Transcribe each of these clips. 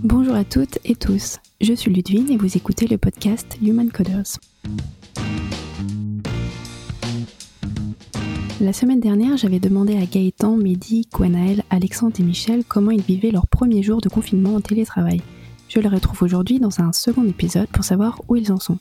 Bonjour à toutes et tous, je suis Ludwine et vous écoutez le podcast Human Coders. La semaine dernière, j'avais demandé à Gaëtan, Mehdi, Gwenaël, Alexandre et Michel comment ils vivaient leur premier jour de confinement en télétravail. Je les retrouve aujourd'hui dans un second épisode pour savoir où ils en sont.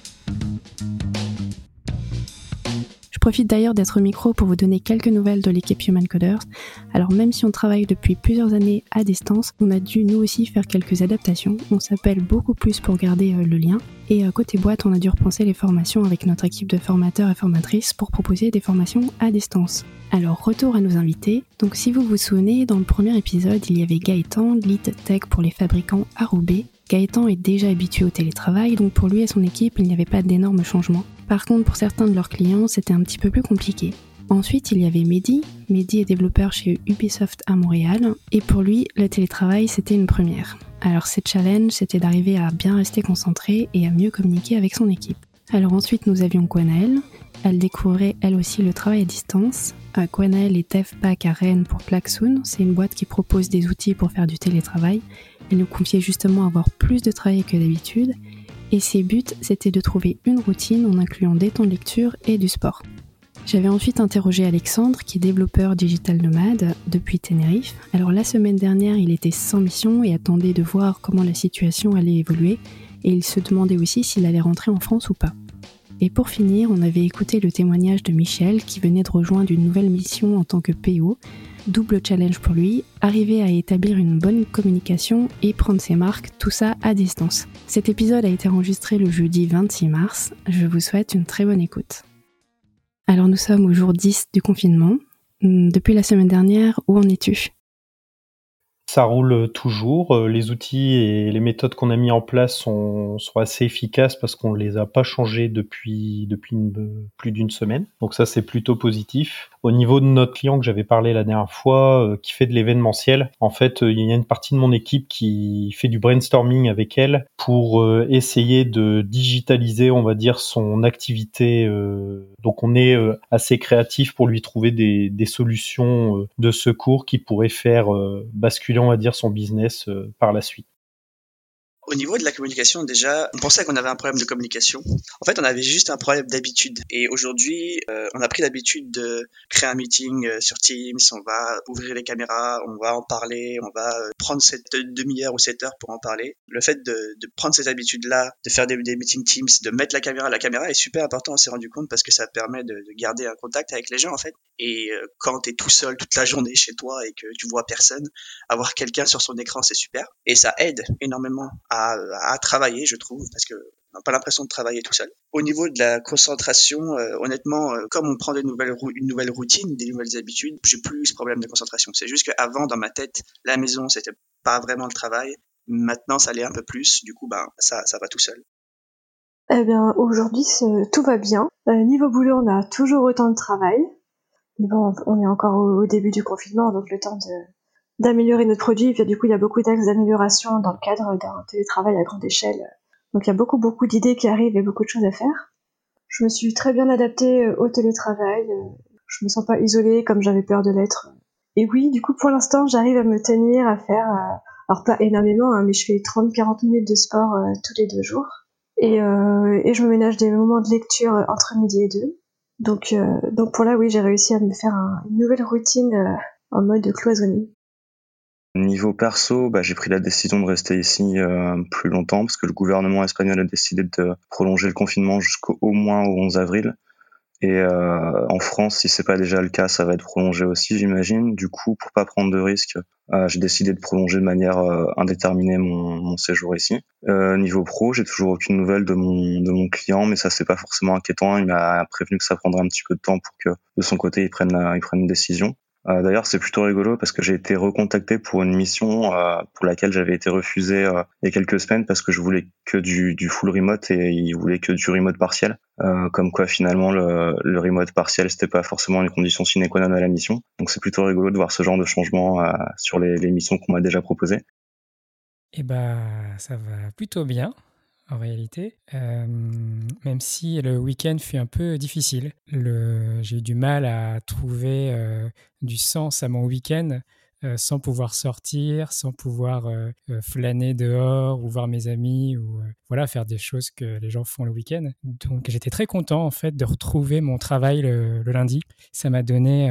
Je profite d'ailleurs d'être au micro pour vous donner quelques nouvelles de l'équipe Human Coders. Alors même si on travaille depuis plusieurs années à distance, on a dû nous aussi faire quelques adaptations. On s'appelle beaucoup plus pour garder le lien. Et côté boîte, on a dû repenser les formations avec notre équipe de formateurs et formatrices pour proposer des formations à distance. Alors retour à nos invités. Donc si vous vous souvenez, dans le premier épisode, il y avait Gaëtan, lead tech pour les fabricants à Roubaix. Gaëtan est déjà habitué au télétravail, donc pour lui et son équipe, il n'y avait pas d'énormes changements. Par contre, pour certains de leurs clients, c'était un petit peu plus compliqué. Ensuite, il y avait Mehdi. Mehdi est développeur chez Ubisoft à Montréal, et pour lui, le télétravail, c'était une première. Alors, ses challenges, c'était d'arriver à bien rester concentré et à mieux communiquer avec son équipe. Alors ensuite, nous avions Gwenaël. Elle découvrait elle aussi le travail à distance. Gwenaël est dev back à Rennes pour Klaxoon. C'est une boîte qui propose des outils pour faire du télétravail. Elle nous confiait justement avoir plus de travail que d'habitude. Et ses buts, c'était de trouver une routine en incluant des temps de lecture et du sport. J'avais ensuite interrogé Alexandre, qui est développeur digital nomade depuis Tenerife. Alors la semaine dernière, il était sans mission et attendait de voir comment la situation allait évoluer. Et il se demandait aussi s'il allait rentrer en France ou pas. Et pour finir, on avait écouté le témoignage de Michel, qui venait de rejoindre une nouvelle mission en tant que PO. Double challenge pour lui, arriver à établir une bonne communication et prendre ses marques, tout ça à distance. Cet épisode a été enregistré le jeudi 26 mars. Je vous souhaite une très bonne écoute. Alors nous sommes au jour 10 du confinement. Depuis la semaine dernière, où en es-tu ? Ça roule toujours. Les outils et les méthodes qu'on a mis en place sont assez efficaces parce qu'on ne les a pas changés depuis plus d'une semaine. Donc ça, c'est plutôt positif. Au niveau de notre client que j'avais parlé la dernière fois, qui fait de l'événementiel, en fait, il y a une partie de mon équipe qui fait du brainstorming avec elle pour essayer de digitaliser, on va dire, son activité. Donc on est assez créatif pour lui trouver des solutions de secours qui pourraient faire basculer, on va dire, son business par la suite. Au niveau de la communication, déjà, on pensait qu'on avait un problème de communication. En fait, on avait juste un problème d'habitude. Et aujourd'hui, on a pris l'habitude de créer un meeting sur Teams, on va ouvrir les caméras, on va en parler, on va prendre cette demi-heure ou 7 heures pour en parler. Le fait de prendre cette habitude-là, de faire des meetings Teams, de mettre la caméra est super important, on s'est rendu compte, parce que ça permet de garder un contact avec les gens, en fait. Et quand t'es tout seul toute la journée chez toi et que tu vois personne, avoir quelqu'un sur son écran, c'est super. Et ça aide énormément à travailler, je trouve, parce que on n'a pas l'impression de travailler tout seul. Au niveau de la concentration, honnêtement, comme on prend une nouvelle routine, des nouvelles habitudes, j'ai plus ce problème de concentration. C'est juste qu'avant, dans ma tête, la maison, c'était pas vraiment le travail. Maintenant, ça l'est un peu plus. Du coup, ça va tout seul. Eh bien, aujourd'hui, tout va bien. Niveau boulot, on a toujours autant de travail. Mais bon, on est encore au début du confinement, donc le temps d'améliorer notre produit. Et puis, du coup, il y a beaucoup d'axes d'amélioration dans le cadre d'un télétravail à grande échelle. Donc, il y a beaucoup d'idées qui arrivent et beaucoup de choses à faire. Je me suis très bien adaptée au télétravail. Je me sens pas isolée comme j'avais peur de l'être. Et oui, du coup, pour l'instant, j'arrive à me tenir à faire, alors pas énormément, hein, mais je fais 30-40 minutes de sport tous les 2 jours. Et je me ménage des moments de lecture entre midi et 2. Donc pour là, oui, j'ai réussi à me faire une nouvelle routine en mode cloisonné. Niveau perso, j'ai pris la décision de rester ici plus longtemps parce que le gouvernement espagnol a décidé de prolonger le confinement jusqu'au moins au 11 avril. Et en France, si c'est pas déjà le cas, ça va être prolongé aussi, j'imagine. Du coup, pour pas prendre de risques, j'ai décidé de prolonger de manière indéterminée mon séjour ici. Niveau pro, j'ai toujours aucune nouvelle de mon client, mais ça c'est pas forcément inquiétant. Il m'a prévenu que ça prendrait un petit peu de temps pour que de son côté il prenne une décision. D'ailleurs, c'est plutôt rigolo parce que j'ai été recontacté pour une mission pour laquelle j'avais été refusé il y a quelques semaines parce que je voulais que du full remote et il voulait que du remote partiel. Comme quoi finalement le remote partiel c'était pas forcément une condition sine qua non à la mission. Donc c'est plutôt rigolo de voir ce genre de changement sur les missions qu'on m'a déjà proposées. Eh ben, ça va plutôt bien, en réalité, même si le week-end fut un peu difficile. J'ai eu du mal à trouver du sens à mon week-end sans pouvoir sortir, sans pouvoir flâner dehors ou voir mes amis ou voilà, faire des choses que les gens font le week-end. Donc j'étais très content en fait de retrouver mon travail le lundi. Ça m'a donné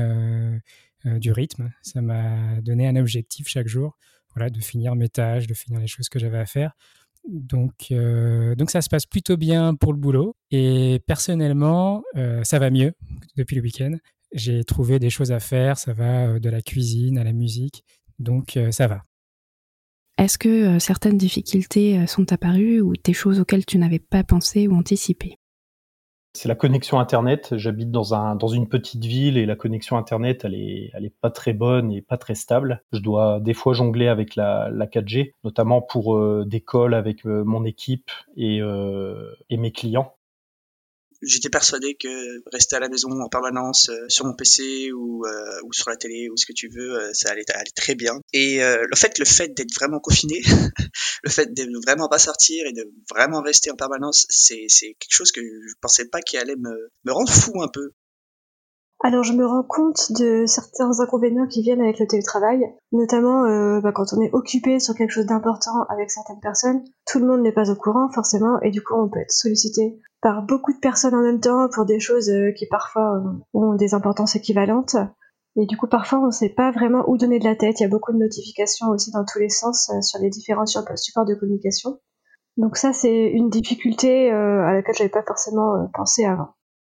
du rythme, ça m'a donné un objectif chaque jour, voilà, de finir mes tâches, de finir les choses que j'avais à faire. Donc ça se passe plutôt bien pour le boulot et personnellement, ça va mieux depuis le week-end. J'ai trouvé des choses à faire, ça va de la cuisine à la musique, donc ça va. Est-ce que certaines difficultés sont apparues ou des choses auxquelles tu n'avais pas pensé ou anticipé? C'est la connexion Internet. J'habite dans une petite ville et la connexion Internet, elle est pas très bonne et pas très stable. Je dois des fois jongler avec la 4G, notamment pour des calls avec mon équipe et mes clients. J'étais persuadé que rester à la maison en permanence sur mon PC ou sur la télé ou ce que tu veux, ça allait très bien. Et le fait d'être vraiment confiné, le fait de vraiment pas sortir et de vraiment rester en permanence, c'est quelque chose que je pensais pas qui allait me rendre fou un peu. Alors je me rends compte de certains inconvénients qui viennent avec le télétravail, notamment quand on est occupé sur quelque chose d'important avec certaines personnes, tout le monde n'est pas au courant forcément et du coup on peut être sollicité par beaucoup de personnes en même temps pour des choses qui parfois ont des importances équivalentes. Et du coup parfois on ne sait pas vraiment où donner de la tête, il y a beaucoup de notifications aussi dans tous les sens sur les différents supports de communication. Donc ça c'est une difficulté à laquelle j'avais pas forcément pensé avant.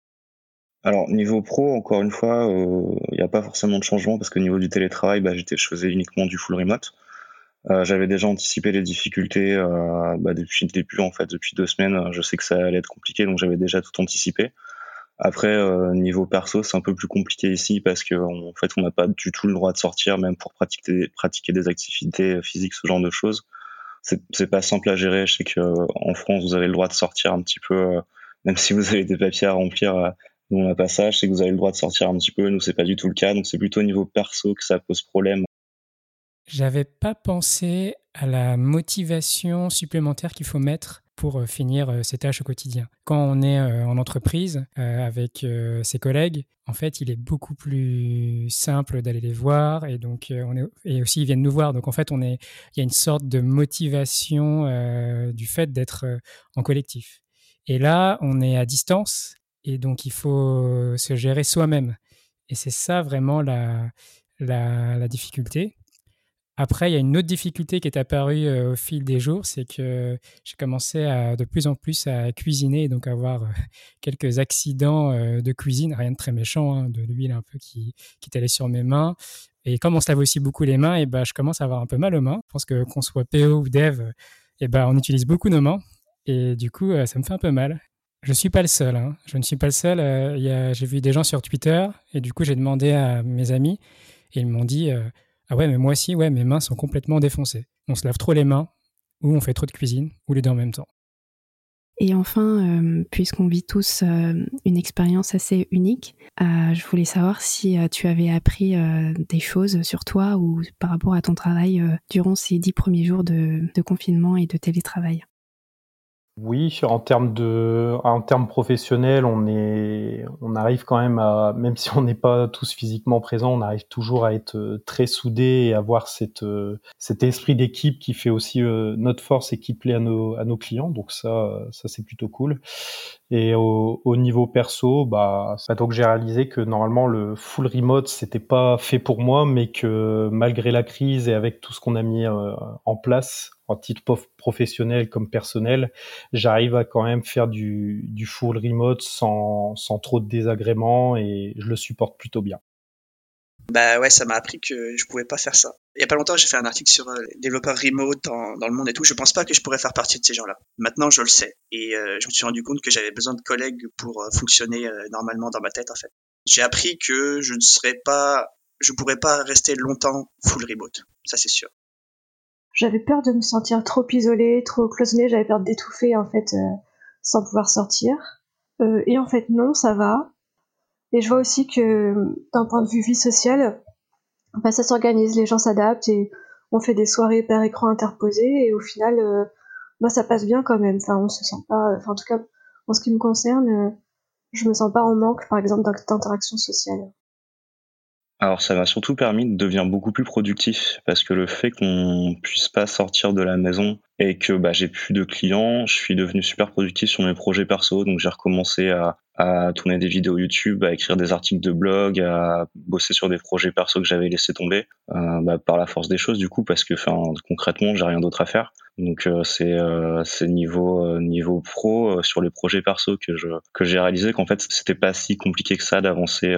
Alors niveau pro, encore une fois, il n'y a pas forcément de changement parce que niveau du télétravail, je faisais uniquement du full remote. J'avais déjà anticipé les difficultés depuis le début, en fait, depuis 2 semaines. Je sais que ça allait être compliqué, donc j'avais déjà tout anticipé. Après, niveau perso, c'est un peu plus compliqué ici parce que en fait, on n'a pas du tout le droit de sortir, même pour pratiquer des activités physiques, ce genre de choses. C'est pas simple à gérer. Je sais que en France, vous avez le droit de sortir un petit peu, même si vous avez des papiers à remplir. Nous, on n'a pas ça. Je sais que vous avez le droit de sortir un petit peu. Nous, c'est pas du tout le cas. Donc, c'est plutôt au niveau perso que ça pose problème. J'avais pas pensé à la motivation supplémentaire qu'il faut mettre pour finir ses tâches au quotidien. Quand on est en entreprise avec ses collègues, en fait, il est beaucoup plus simple d'aller les voir et donc et aussi ils viennent nous voir. Donc en fait, il y a une sorte de motivation du fait d'être en collectif. Et là, on est à distance et donc il faut se gérer soi-même. Et c'est ça vraiment la difficulté. Après, il y a une autre difficulté qui est apparue au fil des jours, c'est que j'ai commencé de plus en plus à cuisiner et donc avoir quelques accidents de cuisine, rien de très méchant, hein, de l'huile un peu qui est allée sur mes mains. Et comme on se lave aussi beaucoup les mains, et je commence à avoir un peu mal aux mains. Je pense que qu'on soit PO ou dev, on utilise beaucoup nos mains et du coup, ça me fait un peu mal. Je ne suis pas le seul, hein. Je ne suis pas le seul. J'ai vu des gens sur Twitter et du coup, j'ai demandé à mes amis et ils m'ont dit ah ouais, mais moi aussi, ouais, mes mains sont complètement défoncées. On se lave trop les mains, ou on fait trop de cuisine, ou les deux en même temps. Et enfin, puisqu'on vit tous une expérience assez unique, je voulais savoir si tu avais appris des choses sur toi ou par rapport à ton travail durant ces 10 premiers jours de confinement et de télétravail. Oui, en termes professionnels, on arrive quand même à, même si on n'est pas tous physiquement présents, on arrive toujours à être très soudés et avoir cet esprit d'équipe qui fait aussi notre force et qui plaît à nos clients. Donc ça c'est plutôt cool. Et au niveau perso, donc j'ai réalisé que normalement le full remote c'était pas fait pour moi, mais que malgré la crise et avec tout ce qu'on a mis en place en titre professionnel comme personnel, j'arrive à quand même faire du full remote sans trop de désagréments et je le supporte plutôt bien. Bah ouais, ça m'a appris que je pouvais pas faire ça. Il y a pas longtemps, j'ai fait un article sur les développeurs remote dans le monde et tout. Je pense pas que je pourrais faire partie de ces gens-là. Maintenant, je le sais. Et je me suis rendu compte que j'avais besoin de collègues pour fonctionner normalement dans ma tête, en fait. J'ai appris que je pourrais pas rester longtemps full remote. Ça, c'est sûr. J'avais peur de me sentir trop isolée, trop cloisonnée, j'avais peur d'étouffer en fait sans pouvoir sortir. Et en fait non, ça va. Et je vois aussi que d'un point de vue vie sociale, ça s'organise, les gens s'adaptent et on fait des soirées par écran interposé et au final, ça passe bien quand même. Enfin, on se sent pas. Enfin, en tout cas, en ce qui me concerne, je me sens pas en manque, par exemple, d'interaction sociale. Alors ça m'a surtout permis de devenir beaucoup plus productif parce que le fait qu'on puisse pas sortir de la maison et que j'ai plus de clients, je suis devenu super productif sur mes projets perso. Donc j'ai recommencé à tourner des vidéos YouTube, à écrire des articles de blog, à bosser sur des projets perso que j'avais laissé tomber par la force des choses du coup, parce que concrètement j'ai rien d'autre à faire. Donc c'est niveau pro sur les projets perso que j'ai réalisé qu'en fait c'était pas si compliqué que ça d'avancer.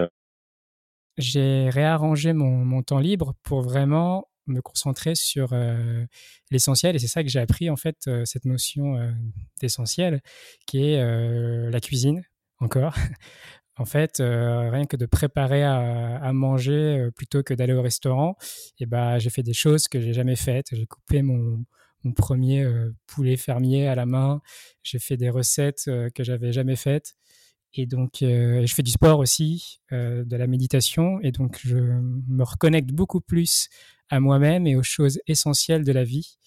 J'ai réarrangé mon temps libre pour vraiment me concentrer sur l'essentiel, et c'est ça que j'ai appris en fait, cette notion d'essentiel qui est la cuisine encore. En fait, rien que de préparer à manger plutôt que d'aller au restaurant, et j'ai fait des choses que j'ai jamais faites. J'ai coupé mon premier poulet fermier à la main. J'ai fait des recettes que j'avais jamais faites. Et donc, je fais du sport aussi, de la méditation, et donc je me reconnecte beaucoup plus à moi-même et aux choses essentielles de la vie.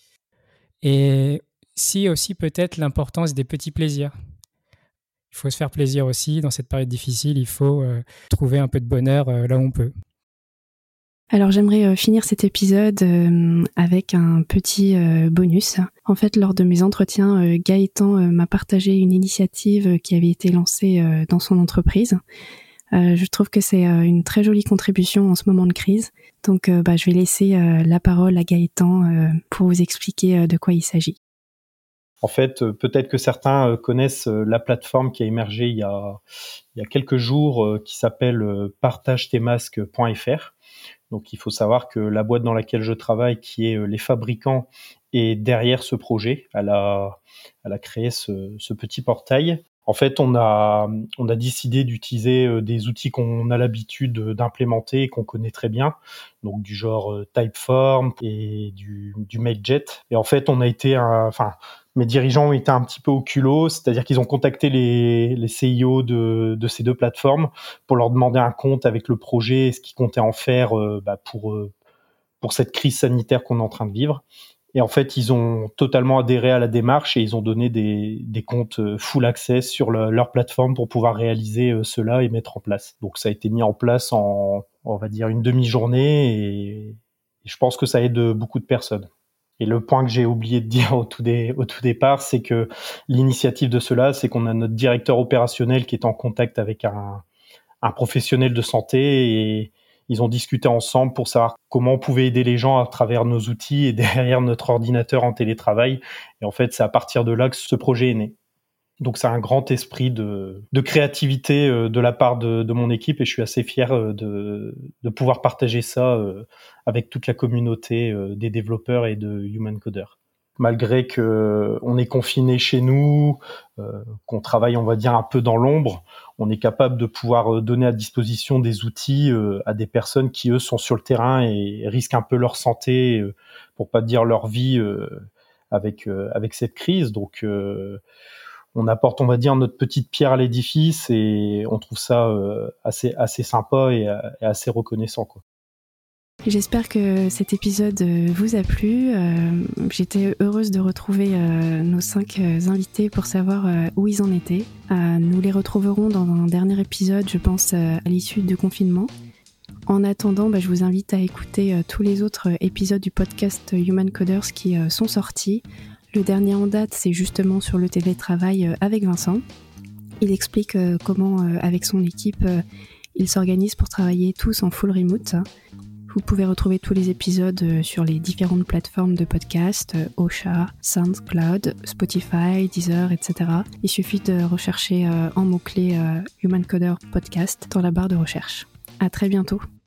Et si aussi peut-être l'importance des petits plaisirs. Il faut se faire plaisir aussi dans cette période difficile. Il faut trouver un peu de bonheur là où on peut. Alors j'aimerais finir cet épisode avec un petit bonus. En fait, lors de mes entretiens, Gaëtan m'a partagé une initiative qui avait été lancée dans son entreprise. Je trouve que c'est une très jolie contribution en ce moment de crise. Donc je vais laisser la parole à Gaëtan pour vous expliquer de quoi il s'agit. En fait, peut-être que certains connaissent la plateforme qui a émergé il y a quelques jours qui s'appelle partagetetmasques.fr. Donc il faut savoir que la boîte dans laquelle je travaille, qui est les fabricants, est derrière ce projet. Elle a créé ce petit portail. En fait, on a décidé d'utiliser des outils qu'on a l'habitude d'implémenter et qu'on connaît très bien, donc du genre Typeform et du Mailjet. Et en fait, mes dirigeants ont été un petit peu au culot, c'est-à-dire qu'ils ont contacté les CIO de ces deux plateformes pour leur demander un compte avec le projet et ce qu'ils comptaient en faire pour cette crise sanitaire qu'on est en train de vivre. Et en fait, ils ont totalement adhéré à la démarche et ils ont donné des comptes full access sur leur plateforme pour pouvoir réaliser cela et mettre en place. Donc ça a été mis en place en, on va dire, une demi-journée et je pense que ça aide beaucoup de personnes. Et le point que j'ai oublié de dire au tout départ, c'est que l'initiative de cela, c'est qu'on a notre directeur opérationnel qui est en contact avec un professionnel de santé et ils ont discuté ensemble pour savoir comment on pouvait aider les gens à travers nos outils et derrière notre ordinateur en télétravail. Et en fait, c'est à partir de là que ce projet est né. Donc, c'est un grand esprit de créativité de la part de mon équipe et je suis assez fier de pouvoir partager ça avec toute la communauté des développeurs et de Human Coders. Malgré que on est confiné chez nous, qu'on travaille, on va dire, un peu dans l'ombre, on est capable de pouvoir donner à disposition des outils à des personnes qui, eux, sont sur le terrain et risquent un peu leur santé, pour pas dire leur vie, avec cette crise. Donc, on apporte, on va dire, notre petite pierre à l'édifice et on trouve ça assez sympa et assez reconnaissant, quoi. J'espère que cet épisode vous a plu. J'étais heureuse de retrouver nos 5 invités pour savoir où ils en étaient. Nous les retrouverons dans un dernier épisode, je pense, à l'issue du confinement. En attendant, je vous invite à écouter tous les autres épisodes du podcast Human Coders qui sont sortis. Le dernier en date, c'est justement sur le télétravail avec Vincent. Il explique comment, avec son équipe, il s'organise pour travailler tous en full remote. Vous pouvez retrouver tous les épisodes sur les différentes plateformes de podcast, Ocha, SoundCloud, Spotify, Deezer, etc. Il suffit de rechercher en mots-clés Human Coder Podcast dans la barre de recherche. À très bientôt.